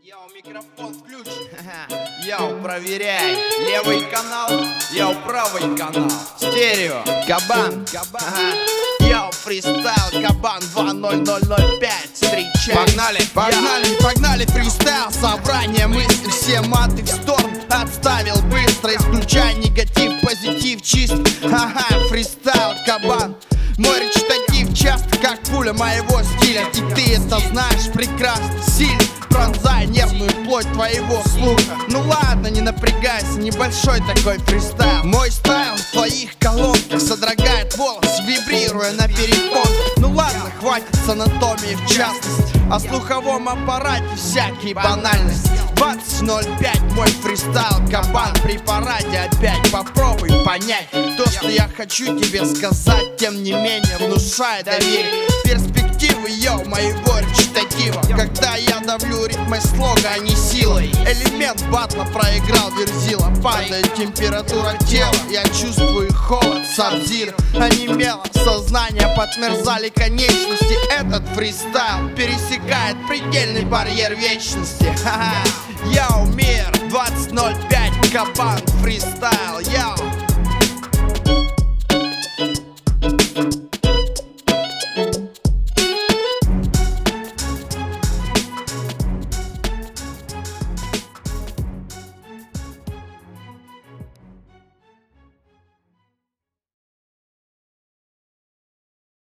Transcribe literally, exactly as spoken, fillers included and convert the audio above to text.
Йоу, микрофон включен. Йоу, проверяй. Левый канал, йоу, правый канал. Стерео, кабан, кабан. Йоу, фристайл, кабан два ноль ноль ноль пять. Встречай. Погнали, погнали, погнали, фристайл. Собрание мыслей, все маты в сторону. Отставил быстро, исключай негатив, позитив чист. Ага, фристайл, кабан. Мой речитатив часто как пуля моего стиля. И ты это знаешь прекрасно, сильно пронзая нервную плоть твоего слуха. Ну ладно, не напрягайся, небольшой такой фристайл. Мой стайл в твоих колонках содрогает волос, вибрируя на перепон. Ну ладно, хватит с анатомии в частности, о слуховом аппарате всякие банальности. Двадцать ноль пять, мой фристайл, кабан при параде. Опять попробуй понять то, что я хочу тебе сказать, тем не менее внушая доверие. Перспективы, йоу, моего речитатива, когда я давлю ритмой слога, а не силой. Элемент батла проиграл Верзила. Падает температура тела, я чувствую холод сабзира. Онемело сознание, подмерзали конечности. Этот фристайл пересекает предельный барьер вечности. Ха-ха. Йоу, мир, двадцать ноль пять, кабан, фристайл, йоу.